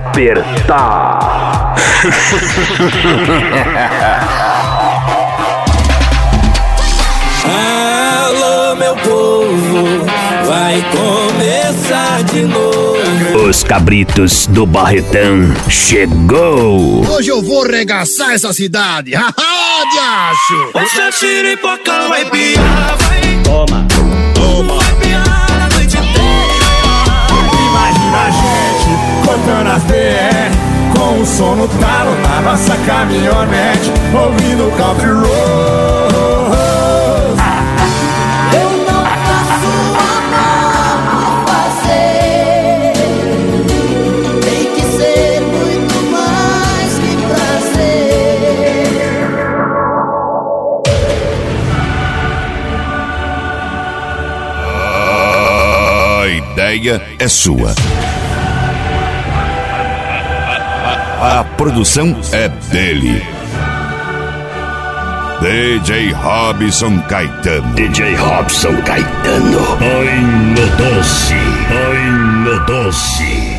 apertar. Alô, meu povo, vai começar de novo. Os cabritos do Barretão chegou. Hoje eu vou regaçar essa cidade. Haha, diacho. Essa xiripoca vai piar, vai. Toma. Vai piar a noite inteira. Imagina a gente cortando as BR com o som no talo na nossa caminhonete, ouvindo country road. Eu não faço amar por fazer. Tem que ser muito mais que prazer. A ideia é sua. A produção é dele. DJ Robson Caetano. DJ Robson Caetano. Ai, meu doce. Ai, meu doce.